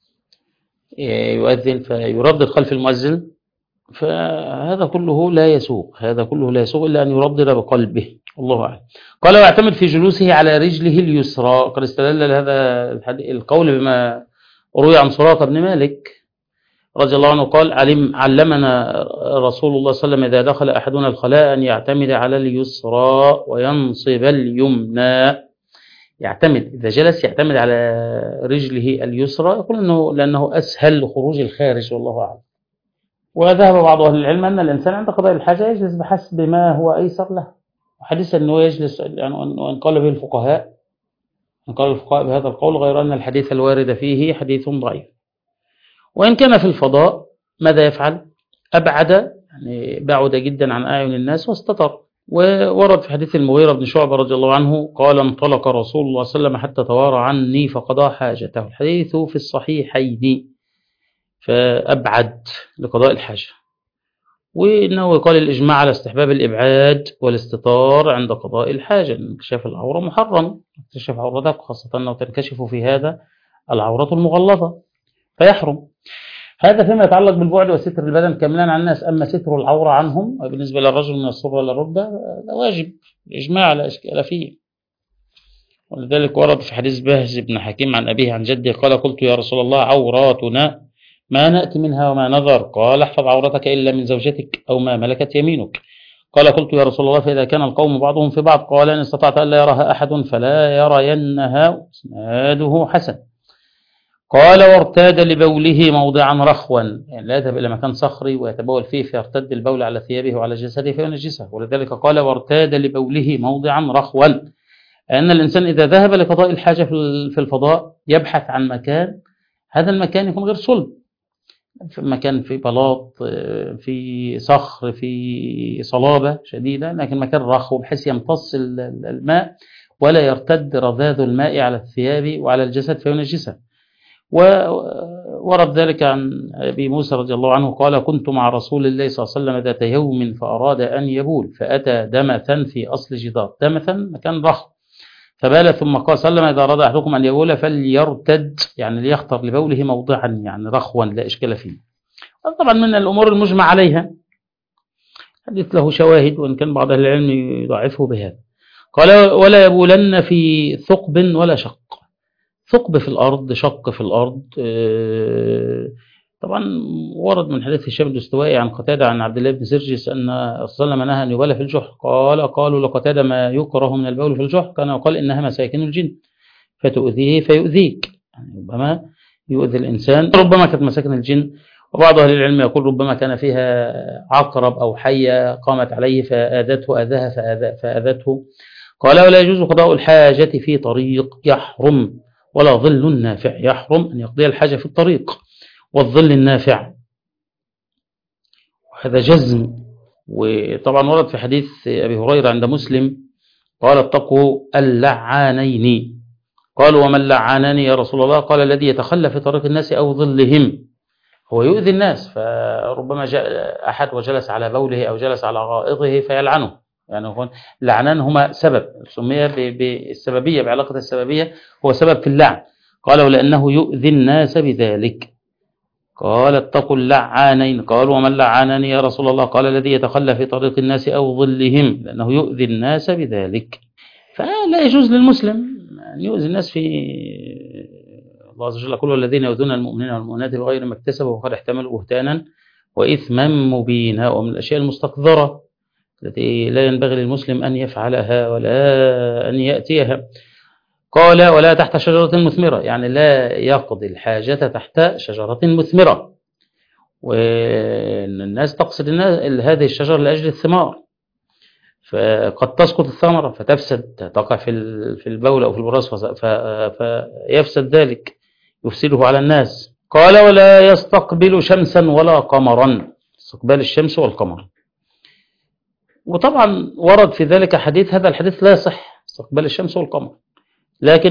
يؤذن فيردد خلف المؤذن، فهذا كله لا يسوق، هذا كله لا يسوق إلا أن يردد بقلبه، الله أعلم. قال ويعتمد في جلوسه على رجله اليسرى، قد استدل لهذا القول بما روي عن سراقة بن مالك رضي الله عنه قال علم علمنا رسول الله صلى الله عليه وسلم إذا دخل أحدنا الخلاء أن يعتمد على اليسرى وينصب اليمنى. يعتمد إذا جلس يعتمد على رجله اليسرى، يقول أنه لأنه أسهل لخروج الخارج، والله أعلم. وذهب بعض أهل العلم أن الإنسان عند قضاء الحاجة يجلس بحسب ما هو أيسر له، وحديث أنه يجلس يعني وأن قال به الفقهاء، أن قال الفقهاء بهذا القول، غير أن الحديث الوارد فيه حديث ضعيف. وإن كان في الفضاء ماذا يفعل؟ أبعد، يعني بعد جدا عن أعين الناس واستتر. وورد في حديث المغيرة بن شعبة رضي الله عنه قال انطلق رسول الله صلى الله عليه وسلم حتى توارى عني فقضى حاجته، الحديث في الصحيحين، فأبعد لقضاء الحاجة. وإنه يقال الإجماع على استحباب الإبعاد والاستتار عند قضاء الحاجة. انكشاف العورة محرم، تكشف عورتك خاصة لو تنكشف في هذا العورة المغلظة فيحرم. هذا فيما يتعلق بالبعد وستر البدن كاملا عن الناس. أما ستر العورة عنهم بالنسبة للرجل من السرة إلى الركبة ده واجب، الإجماع لا إشكال فيه. ولذلك ورد في حديث بهز بن حكيم عن أبيه عن جده قال قلت يا رسول الله عوراتنا ما نأتي منها وما نذر؟ قال احفظ عورتك إلا من زوجتك أو ما ملكت يمينك. قال قلت يا رسول الله فإذا كان القوم بعضهم في بعض؟ قال إن استطعت ألا يراها أحد فلا يرينها. إسناده حسن. قال وارتاد لبوله موضعا رخوا، يعني لا يذهب إلى مكان صخري ويتبول فيه فيرتد البول على ثيابه وعلى جسده فينجسه. ولذلك قال وارتاد لبوله موضعا رخوا، أن الإنسان إذا ذهب لقضاء الحاجة في الفضاء يبحث عن مكان، هذا المكان يكون غير صلب، في مكان في بلاط، في صخر، في صلابة شديدة، لكن مكان رخو بحيث يمتص الماء ولا يرتد رذاذ الماء على الثياب وعلى الجسد فينجسه. وورد ذلك عن أبي موسى رضي الله عنه قال كنت مع رسول الله صلى الله عليه وسلم ذات يوم فأراد أن يبول فأتى دمثا في أصل جدار، دمثا مكان رخو، فبال ثم قال سلم إذا أراد أحدكم أن يبول فليرتد، يعني ليختر لبوله موضعا يعني رخوا لا إشكال فيه. طبعا من الأمور المجمع عليها حديث له شواهد وإن كان بعض أهل العلم يضاعفه بهذا. قال ولا يبولن في ثقب ولا شق، ثقب في الأرض، شق في الأرض. طبعا ورد من حديث هشام الدستوائي عن قتادة عن عبد الله بن سرجس أن صلى الله عليه وسلم نهى أن يبال في الجحر. قال قالوا لقتادة ما يكره من البول في الجحر؟ كان يقال إنها مساكن الجن فتؤذيه فيؤذيك، يعني ربما يؤذي الإنسان، ربما كانت مساكن الجن. وبعض أهل العلم يقول ربما كان فيها عقرب أو حية قامت عليه فآذته أذاها فآذته. قال ولا يجوز قضاء الحاجة في طريق يحرم، ولا ظل نافع، يحرم أن يقضي الحاجة في الطريق والظل النافع، وهذا جزم. وطبعا ورد في حديث أبي هريرة عند مسلم قال اتقوا اللعانين. قالوا وما اللعانان يا رسول الله؟ قال الذي يتخلى في طريق الناس أو ظلهم، هو يؤذي الناس، فربما جاء أحد وجلس على بوله أو جلس على غائطه فيلعنه، يعني هو اللعنان هما سبب، سمي بالسببية بعلاقة السببية، هو سبب في اللعن. قال ولأنه يؤذي الناس بذلك. قال اتقوا اللعانين. قالوا وما اللعانان يا رسول الله؟ قال الذي يتخلى في طريق الناس أو ظلهم، لأنه يؤذي الناس بذلك. فلا يجوز للمسلم أن يؤذي الناس في الله عز وجل يقول الذين يؤذون المؤمنين والمؤمنات بغير ما اكتسبوا وقد احتملوا بهتانا وإثما مبينا. ومن الأشياء المستقذرة التي لا ينبغي للمسلم أن يفعلها ولا أن يأتيها. قال ولا تحت شجرة مثمرة، يعني لا يقضي الحاجة تحت شجرة مثمرة، والناس تقصد هذه الشجرة لأجل الثمار، فقد تسقط الثمرة فتفسد، تقع في البول أو في البراز فيفسد ذلك، يفسده على الناس. قال ولا يستقبل شمسا ولا قمرا، استقبال الشمس والقمر. وطبعا ورد في ذلك حديث، هذا الحديث لا يصح استقبال الشمس والقمر، لكن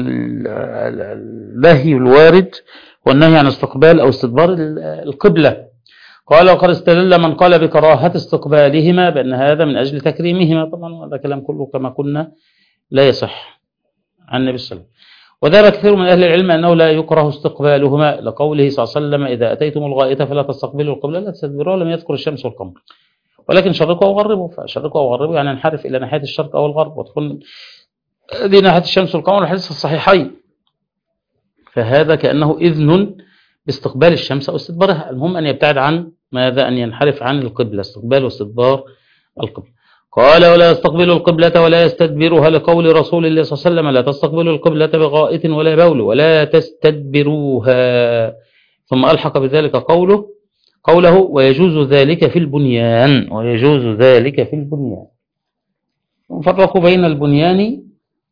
النهي الوارد والنهي عن استقبال أو استدبار القبلة. قال وقد استدل من قال بكراهة استقبالهما بأن هذا من أجل تكريمهما. طبعا هذا كلام كله كما قلنا لا يصح عن النبي صلى الله عليه وسلم. وذهب كثير من أهل العلم أنه لا يكره استقبالهما لقوله صلى الله عليه وسلم إذا أتيتم الغائط فلا تستقبلوا القبلة لا تستدبروها، لم يذكر الشمس والقمر، ولكن شرقوا أو غربوا، فشرقوا أو غربوا يعني انحرف إلى ناحية الشرق أو الغرب، وتكون هذه ناحية الشمس والقمر الحديث الصحيحين، فهذا كأنه إذن باستقبال الشمس أو استدبارها. المهم أن يبتعد عن ماذا؟ أن ينحرف عن القبلة، استقبال واستدبار القبلة. قال ولا يستقبل القبلة ولا يستدبرها لقول رسول الله صلى الله عليه وسلم لا تستقبلوا القبلة بغائط ولا بول ولا تستدبروها. ثم ألحق بذلك قوله قوله ويجوز ذلك في البنيان، ويجوز ذلك في البنيان. نفرق بين البنيان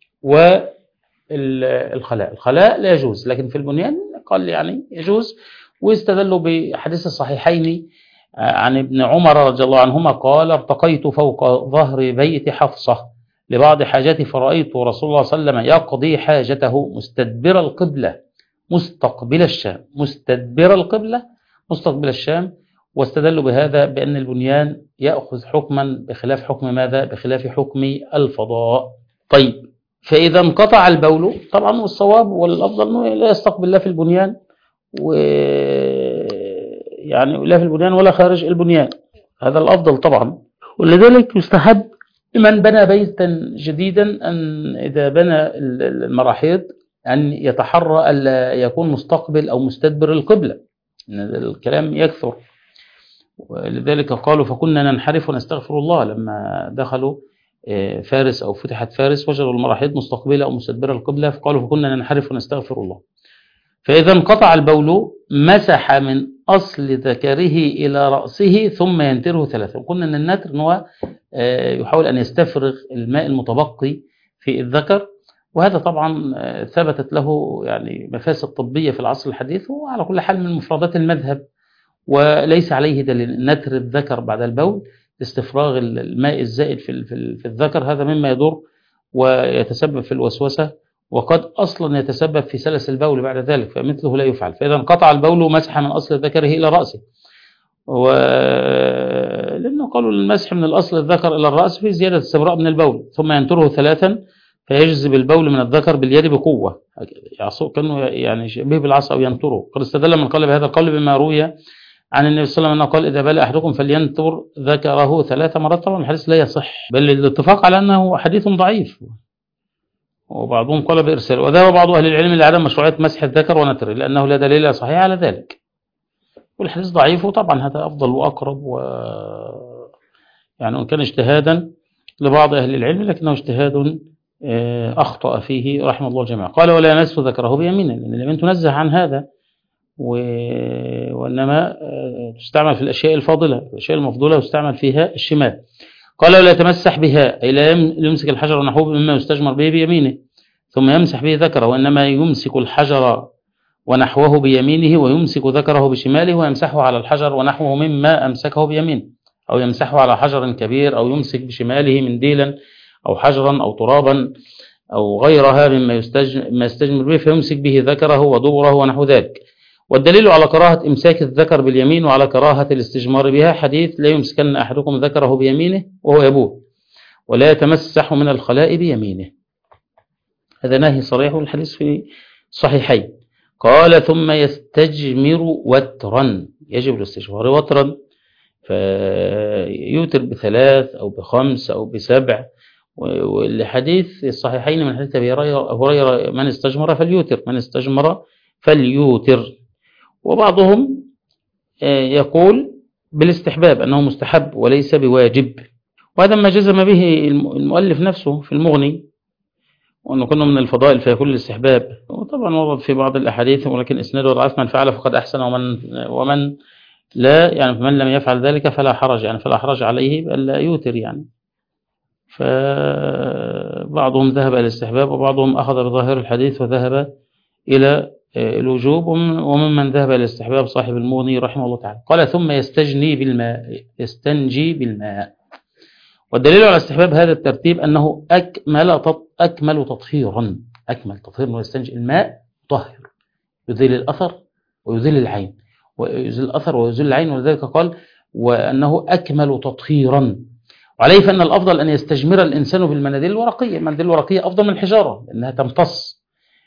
والخلاء. الخلاء لا يجوز، لكن في البنيان قال يعني يجوز. واستدلوا بحديث الصحيحين عن ابن عمر رضي الله عنهما قال ارتقيت فوق ظهر بيت حفصة لبعض حاجاتي فرأيت رسول الله صلى الله عليه وسلم يقضي حاجته مستدبر القبلة مستقبل الشام، مستدبر القبلة مستقبل الشام، واستدلوا بهذا بأن البنيان يأخذ حكما بخلاف حكم ماذا؟ بخلاف حكم الفضاء. طيب، فإذا انقطع البول طبعا والصواب والأفضل أنه لا يستقبل لا في البنيان و يعني لا في البنيان ولا خارج البنيان، هذا الأفضل طبعا. ولذلك يستحب لمن بنى بيتا جديدا أن إذا بنى المراحيض أن يتحرى ألا يكون مستقبل أو مستدبر القبلة، الكلام يكثر. ولذلك قالوا فكنا ننحرف ونستغفر الله، لما دخلوا فارس أو فتحت فارس وجدوا المراحيض مستقبلة أو مستدبرة القبلة، فقالوا فكنا ننحرف ونستغفر الله. فإذا انقطع البول مسح من أصل ذكره إلى رأسه ثم ينتره ثلاثة. وقلنا أن النتر هو يحاول أن يستفرغ الماء المتبقي في الذكر، وهذا طبعا ثبتت له يعني مفاسد طبية في العصر الحديث، وعلى كل حال من مفردات المذهب وليس عليه دليل. نتر الذكر بعد البول استفراغ الماء الزائد في في الذكر هذا مما يضر ويتسبب في الوسوسة، وقد أصلا يتسبب في سلس البول بعد ذلك، فمثله لا يفعل. فإذا انقطع البول مسح من أصل ذكره إلى رأسه، ولأنه قالوا المسح من الأصل الذكر إلى الرأس في زيادة استبراء من البول، ثم ينتره ثلاثا فيجذب البول من الذكر باليد بقوة، يعصو كأنه يعني به بالعصا أو ينتره. قد استدل من قال بهذا القول بما روي عن النبي صلى الله عليه وسلم أنه قال إذا بال أحدكم فلينتر ذكره ثلاث مرات. طبعا الحديث لا يصح، بل الاتفاق على أنه حديث ضعيف، وبعضهم قال بإرسال. وذهب بعض أهل العلم لعدم مشروعية مسح الذكر ونتره لأنه لا دليل صحيح على ذلك، والحديث ضعيف، وطبعا هذا أفضل وأقرب، و يعني وإن كان اجتهادا لبعض أهل العلم لكنه اجتهاد أخطأ فيه رحمه الله الجميع. قال ولا يمس ذكره بيمينه، لأن اليمين تنزه عن هذا، و... وإنما تستعمل في الأشياء الفاضلة، الأشياء المفضولة يستعمل فيها الشمال. قال ولا يتمسح بها، أي لا يمسك الحجر ونحوه مما يستجمر به بيمينه ثم يمسح به ذكره، وإنما يمسك الحجر ونحوه بيمينه ويمسك ذكره بشماله ويمسحه على الحجر ونحوه مما أمسكه بيمينه، أو يمسحه على حجر كبير، أو يمسك بشماله منديلا أو حجرا أو ترابا أو غيرها مما يستجمر به فيمسك به ذكره ودبره ونحو ذلك. والدليل على كراهة إمساك الذكر باليمين وعلى كراهة الاستجمار بها حديث لا يمسكن أحدكم ذكره بيمينه وهو يبوه ولا يتمسح من الخلاء بيمينه، هذا نهي صريح والحديث في صحيحين. قال ثم يستجمر وترا، يجب الاستجمار وترا، فيوتر بثلاث أو بخمس أو بسبع، والحديث الصحيحين من حديث أبي هريرة من استجمر فليوتر، من استجمر فليوتر. وبعضهم يقول بالاستحباب أنه مستحب وليس بواجب، وهذا ما جزم به المؤلف نفسه في المغني، وأنه كنا من الفضائل فيكون الاستحباب. وطبعا ورد في بعض الأحاديث ولكن إسناده ضعيف، من فعل فقد أحسن ومن ومن لا يعني من لم يفعل ذلك فلا حرج، يعني فلا حرج عليه بألا يوتر يعني. فبعضهم ذهب إلى الاستحباب وبعضهم أخذ بظاهر الحديث وذهب إلى الوجوب، وممن ذهب إلى الاستحباب صاحب المغني رحمه الله تعالى. قال ثم يستجني بالماء، يستنجي بالماء. والدليل على استحباب هذا الترتيب أنه أكمل أكمل تطهيرا، أكمل تطهير ويستنجي الماء طهر، يزيل الأثر ويزيل العين، ويزيل الأثر ويزيل العين، ولذلك قال وأنه أكمل تطهيرا. وعليه فإن الأفضل أن يستجمر الإنسان بالمناديل الورقية، المناديل الورقية أفضل من الحجارة لأنها تمتص،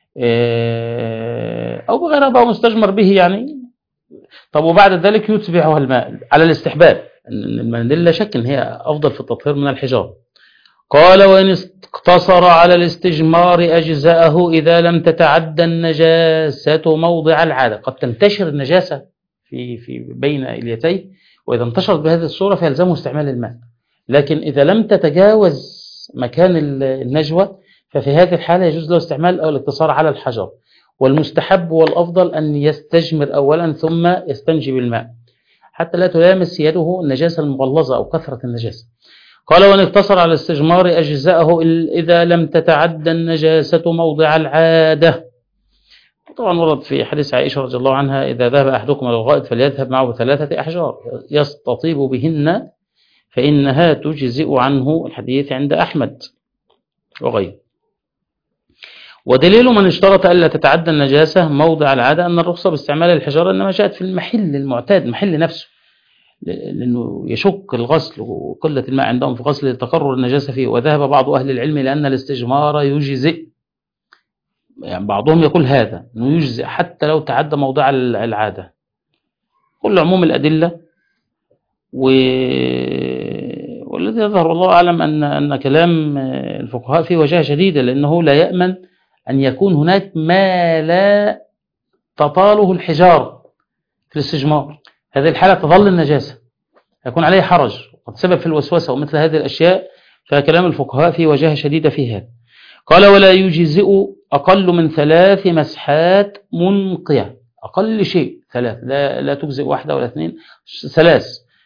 أو بغيرها بقى مستجمر به يعني. طب وبعد ذلك يتبعها الماء على الاستحباب، أن المناديل لا شك أن هي أفضل في التطهير من الحجارة. قال وإن اقتصر على الاستجمار أجزاءه إذا لم تتعدى النجاسة موضع العادة. قد تنتشر النجاسة في في بين اليتيه، وإذا انتشرت بهذه الصورة فيلزمه استعمال الماء، لكن إذا لم تتجاوز مكان النجوى ففي هذه الحالة يجوز له استعمال أو الاقتصار على الحجر. والمستحب والأفضل أن يستجمر أولا ثم يستنجي بالماء حتى لا تلامس يده النجاسة المغلظة أو كثرة النجاسة. قال وإن اقتصر على الاستجمار أجزاءه إذا لم تتعدى النجاسة موضع العادة. طبعا ورد في حديث عائشة رضي الله عنها إذا ذهب أحدكم إلى الغائط فليذهب معه ثلاثة أحجار يستطيب بهن فإنها تجزئ عنه، الحديث عند أحمد وغيره. ودليل من اشترط ألا تتعدى النجاسة موضع العادة أن الرخصة باستعمال الحجارة إنما جاءت في المحل المعتاد، المحل نفسه، لأنه يشك الغسل وقلة الماء عندهم في غسل تقرر النجاسة فيه. وذهب بعض أهل العلم لأن الاستجمار يجزئ، يعني بعضهم يقول هذا أنه يجزئ حتى لو تعدى موضع العادة. كل عموم الأدلة و... والذي يظهر والله أعلم أن أن كلام الفقهاء فيه وجاهة شديدة، لأنه لا يأمن أن يكون هناك ما لا تطاله الحجار في الاستجمار. هذه الحالة تظل النجاسة، يكون عليه حرج قد سبب في الوسوسة ومثل هذه الأشياء، فكلام الفقهاء فيه وجاهة شديدة في هذا. قال ولا يجزئ أقل من ثلاث مسحات منقية، أقل شيء ثلاث، لا, لا تجزئ واحدة ولا اثنين، ثلاث.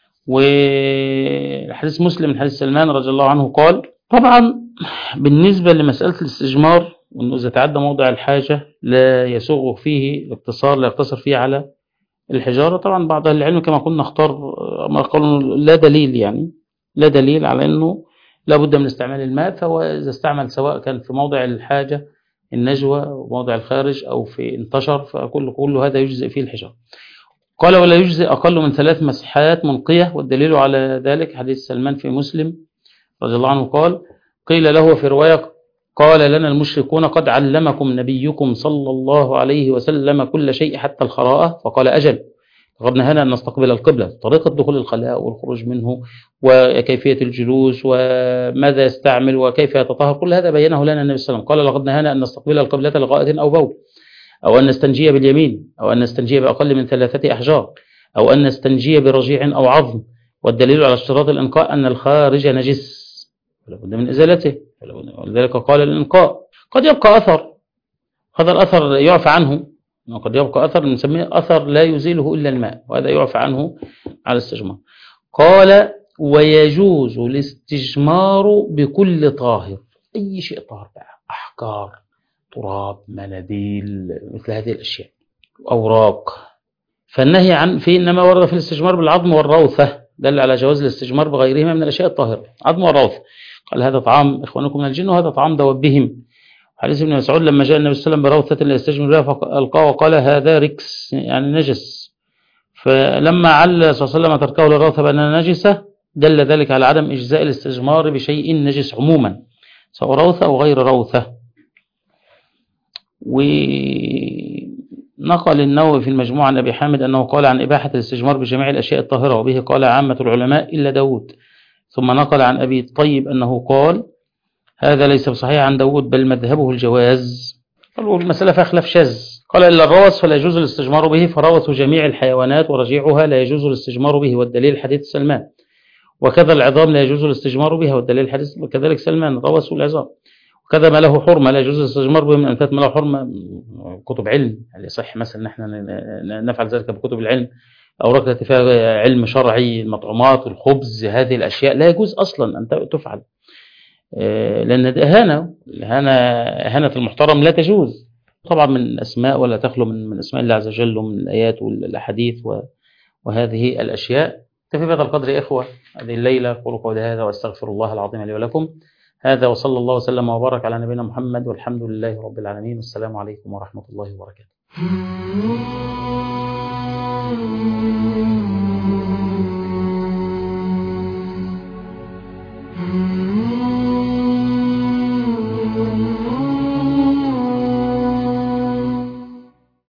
والحديث مسلم من حديث سلمان رضي الله عنه قال طبعا بالنسبة لمسألة الاستجمار وأنه إذا تعدى موضع الحاجة لا يسوغ فيه الاقتصار، لا يقتصر فيه على الحجارة. طبعا بعض أهل العلم كما قلنا اختار ما قالوا لا دليل، يعني لا دليل على أنه لا بد من استعمال الماء، فهو إذا استعمل سواء كان في موضع الحاجة النجوى وموضع الخارج أو في انتشر فكل كل هذا يجزئ فيه الحجارة. قال ولا يجزئ أقل من ثلاث مسحات منقية، والدليل على ذلك حديث سلمان في مسلم رضي الله عنه قال قيل له في رواية قال لنا المشركون قد علمكم نبيكم صلى الله عليه وسلم كل شيء حتى الخراءة، فقال أجل قد نهانا أن نستقبل القبلة، طريقة دخول الخلاء والخروج منه وكيفية الجلوس وماذا يستعمل وكيف يتطهر، كل هذا بينه لنا النبي صلى الله عليه وسلم. قال لقد نهانا أن نستقبل القبلة لغائط أو بول، أو أن نستنجي باليمين، أو أن نستنجي بأقل من ثلاثة أحجار، أو أن نستنجي برجيع أو عظم. والدليل على اشتراط الإنقاء أن الخارج نجس فلا بد من إزالته، ولذلك قال الإنقاء. قد يبقى أثر، هذا الأثر يعفى عنه، قد يبقى أثر نسميه أثر لا يزيله إلا الماء، وهذا يعفى عنه على الاستجمار. قال ويجوز الاستجمار بكل طاهر، أي شيء طاهر بقى، أحجار، تراب، مناديل، مثل هذه الأشياء، أوراق. فالنهي عن في إنما ورد في الاستجمار بالعظم والروثة، دل على جواز الاستجمار بغيرهما من الأشياء الطاهرة، عظم والروثة. قال هذا طعام إخوانكم من الجن وهذا طعام دوابهم. حديث ابن مسعود لما جاء النبي صلى الله عليه وسلم بروثة لا يستجمر بها فألقاه وقال هذا ركس يعني نجس، فلما عل صلى الله عليه وسلم تركه للروثة بأنها نجسة دل ذلك على عدم إجزاء الاستجمار بشيء نجس عموما سواء روثة أو غير روثة. ونقل النووي في المجموعة عن أبي حامد أنه قال عن إباحة الاستجمار بجميع الأشياء الطاهرة، وبه قال عامة العلماء إلا داود. ثم نقل عن أبي الطيب أنه قال هذا ليس بصحيح عن داود بل مذهبه الجواز. قالوا المسألة فيها خلاف شاذ. قال إلا الروث فلا يجوز الاستجمار به، فروث جميع الحيوانات ورجيعها لا يجوز الاستجمار به، والدليل حديث سلمان. وكذا العظام لا يجوز الاستجمار بها، والدليل حديث كذلك سلمان روث العظام. وكذا ما له حرمة لا يجوز الاستجمار به من أنفات ما له حرمة، كتب علم هل يصح مثلا نحن نفعل ذلك بكتب العلم، أوراق التي فيها علم شرعي، المطعومات والخبز، هذه الأشياء لا يجوز أصلا أن تفعل، لأن إهانة إهانة المحترم لا تجوز طبعا من الأسماء ولا تخلو من من أسماء الله عز وجل ومن الآيات والأحاديث وهذه الأشياء. تفي بهذا القدر يا إخوة هذه الليلة، قولوا قولي هذا واستغفر الله العظيم لي ولكم. هذا وصلى الله وسلم وبارك على نبينا محمد والحمد لله رب العالمين، والسلام عليكم ورحمة الله وبركاته.